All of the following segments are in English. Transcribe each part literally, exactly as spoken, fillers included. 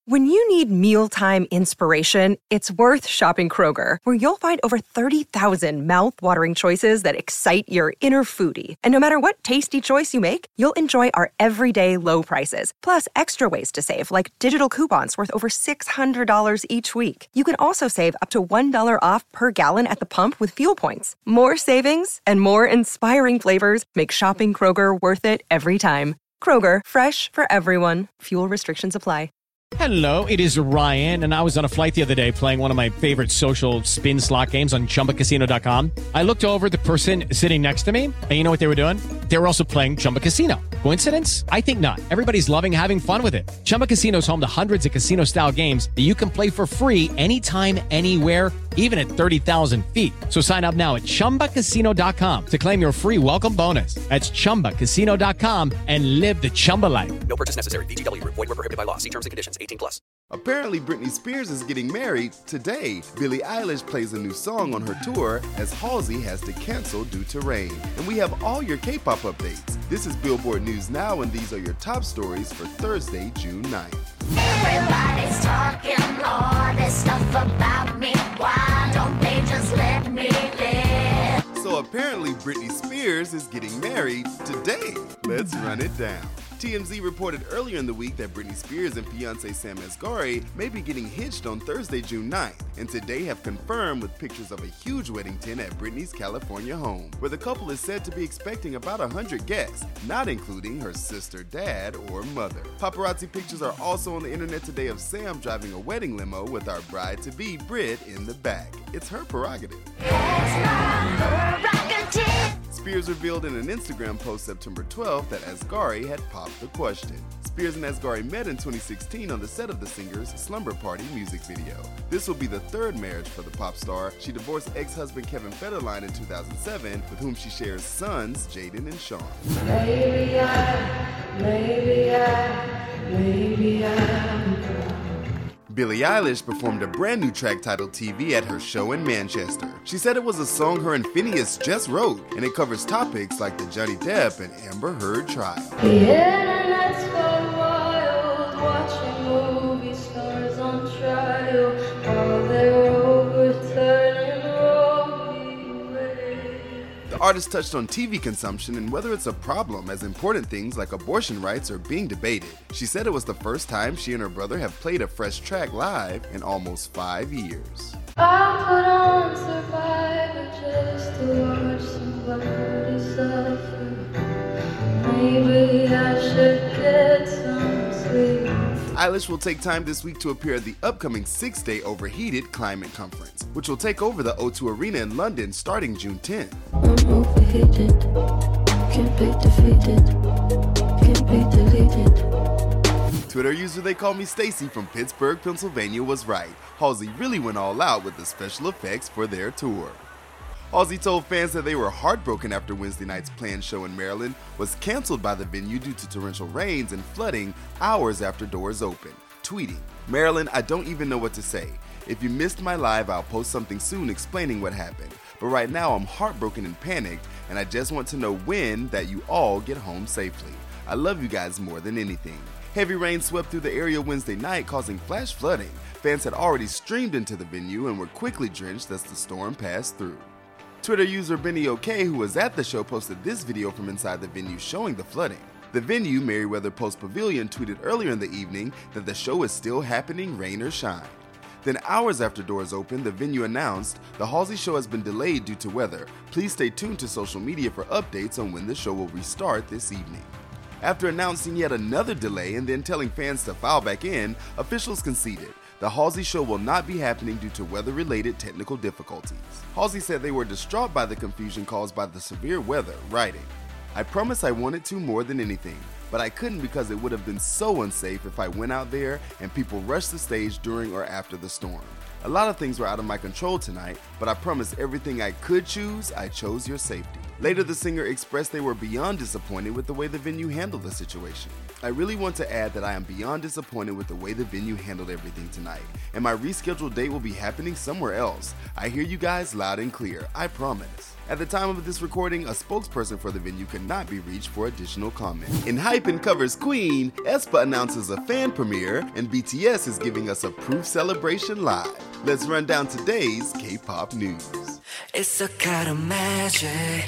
When you need mealtime inspiration, it's worth shopping Kroger, where you'll find over thirty thousand mouth-watering choices that excite your inner foodie. And no matter what tasty choice you make, you'll enjoy our everyday low prices, plus extra ways to save, like digital coupons worth over six hundred dollars each week. You can also save up to one dollar off per gallon at the pump with fuel points. More savings and more inspiring flavors make shopping Kroger worth it every time. Kroger, fresh for everyone. Fuel restrictions apply. Hello, it is Ryan, and I was on a flight the other day playing one of my favorite social spin slot games on Chumba Casino dot com. I looked over at the person sitting next to me, and you know what they were doing? They were also playing Chumba Casino. Coincidence? I think not. Everybody's loving having fun with it. Chumba Casino is home to hundreds of casino-style games that you can play for free anytime, anywhere, even at thirty thousand feet. So sign up now at Chumba Casino dot com to claim your free welcome bonus. That's Chumba Casino dot com and live the Chumba life. No purchase necessary. V G W. Void where prohibited by law. See terms and conditions. eighteen plus. Apparently, Britney Spears is getting married today. Billie Eilish plays a new song on her tour as Halsey has to cancel due to rain. And we have all your K-pop updates. This is Billboard News Now, and these are your top stories for Thursday, June ninth. Everybody's talking all this stuff about me. Why don't they just let me live? So apparently Britney Spears is getting married today. Let's run it down. T M Z reported earlier in the week that Britney Spears and fiancé Sam Asghari may be getting hitched on Thursday, June ninth, and today have confirmed with pictures of a huge wedding tent at Britney's California home, where the couple is said to be expecting about one hundred guests, not including her sister, dad, or mother. Paparazzi pictures are also on the internet today of Sam driving a wedding limo with our bride-to-be, Brit, in the back. It's her prerogative. Spears revealed in an Instagram post September twelfth that Asghari had popped the question. Spears and Asghari met in twenty sixteen on the set of the singer's Slumber Party music video. This will be the third marriage for the pop star. She divorced ex-husband Kevin Federline in two thousand seven, with whom she shares sons Jaden and Sean. Maybe I, maybe I, maybe I'm proud. Billie Eilish performed a brand new track titled T V at her show in Manchester. She said it was a song her and Phineas just wrote, and it covers topics like the Johnny Depp and Amber Heard trial. Yeah, and that's for wild, watching movie stars on trial, while they're overturning Roe v. Wade. The artist touched on T V consumption and whether it's a problem as important things like abortion rights are being debated. She said it was the first time she and her brother have played a fresh track live in almost five years. I put on Survivor just to watch somebody suffer. Maybe I should get some sleep. Eilish will take time this week to appear at the upcoming six-day Overheated Climate Conference, which will take over the O two Arena in London starting June tenth. I'm overheated, can't be defeated, can't be deleted. Twitter user they call me Stacy from Pittsburgh, Pennsylvania was right. Halsey really went all out with the special effects for their tour. Halsey told fans that they were heartbroken after Wednesday night's planned show in Maryland was canceled by the venue due to torrential rains and flooding hours after doors opened, tweeting, "Maryland, I don't even know what to say. If you missed my live, I'll post something soon explaining what happened. But right now I'm heartbroken and panicked, and I just want to know when that you all get home safely. I love you guys more than anything." Heavy rain swept through the area Wednesday night, causing flash flooding. Fans had already streamed into the venue and were quickly drenched as the storm passed through. Twitter user Benny OK, who was at the show, posted this video from inside the venue showing the flooding. The venue, Merriweather Post Pavilion, tweeted earlier in the evening that the show is still happening, rain or shine. Then hours after doors opened, the venue announced, "The Halsey show has been delayed due to weather. Please stay tuned to social media for updates on when the show will restart this evening." After announcing yet another delay and then telling fans to file back in, officials conceded. The Halsey show will not be happening due to weather-related technical difficulties. Halsey said they were distraught by the confusion caused by the severe weather, writing, "I promise I wanted to more than anything, but I couldn't because it would have been so unsafe if I went out there and people rushed the stage during or after the storm. A lot of things were out of my control tonight, but I promise everything I could choose, I chose your safety." Later, the singer expressed they were beyond disappointed with the way the venue handled the situation. I really want to add that I am beyond disappointed with the way the venue handled everything tonight, and my rescheduled date will be happening somewhere else. I hear you guys loud and clear, I promise. At the time of this recording, a spokesperson for the venue could not be reached for additional comment. In Hypin' covers Queen, aespa announces a fan premiere, and B T S is giving us a proof celebration live. Let's run down today's K-pop news. It's a kind of magic.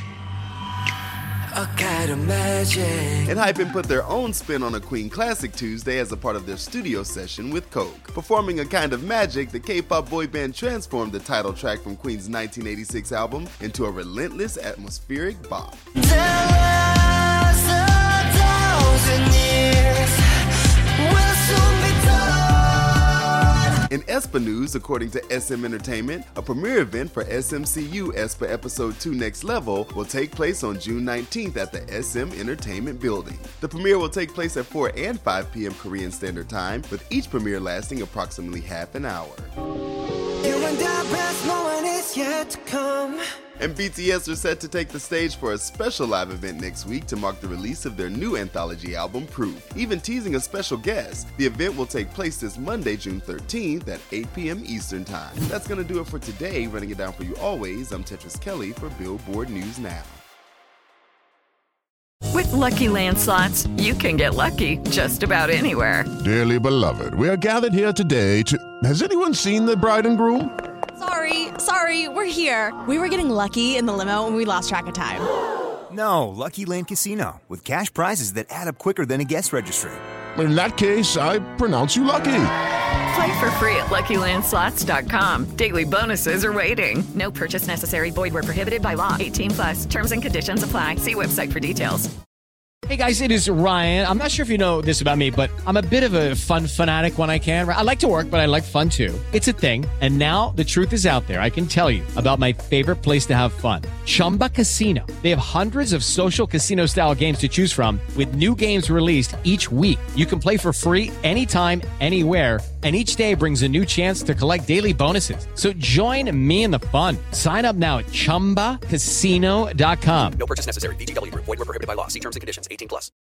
A kind of magic. And Hypin' put their own spin on a Queen Classic Tuesday as a part of their studio session with Coke. Performing A Kind of Magic, the K-pop boy band transformed the title track from Queen's nineteen eighty-six album into a relentless atmospheric bop. There was a thousand years. We'll soon be done. In aespa news, according to S M Entertainment, a premiere event for S M C U aespa Episode two Next Level will take place on June nineteenth at the S M Entertainment building. The premiere will take place at four and five p.m. Korean Standard Time, with each premiere lasting approximately half an hour. You and I best knowing it's yet to come. And B T S are set to take the stage for a special live event next week to mark the release of their new anthology album, Proof, even teasing a special guest. The event will take place this Monday, June thirteenth at eight p.m. Eastern Time. That's gonna do it for today. Running it down for you always, I'm Tetris Kelly for Billboard News Now. With Lucky Land Slots, you can get lucky just about anywhere. Dearly beloved, we are gathered here today to... Has anyone seen the bride and groom? Sorry, sorry, we're here. We were getting lucky in the limo and we lost track of time. No, Lucky Land Casino, with cash prizes that add up quicker than a guest registry. In that case, I pronounce you lucky. Play for free at Lucky Land Slots dot com. Daily bonuses are waiting. No purchase necessary. Void where prohibited by law. eighteen plus. Terms and conditions apply. See website for details. Hey guys, it is Ryan. I'm not sure if you know this about me, but I'm a bit of a fun fanatic when I can. I like to work, but I like fun too. It's a thing. And now the truth is out there. I can tell you about my favorite place to have fun. Chumba Casino. They have hundreds of social casino style games to choose from with new games released each week. You can play for free anytime, anywhere. And each day brings a new chance to collect daily bonuses. So join me in the fun. Sign up now at chumba casino dot com. No purchase necessary. V G W Group. Void where prohibited by law. See terms and conditions. eighteen plus.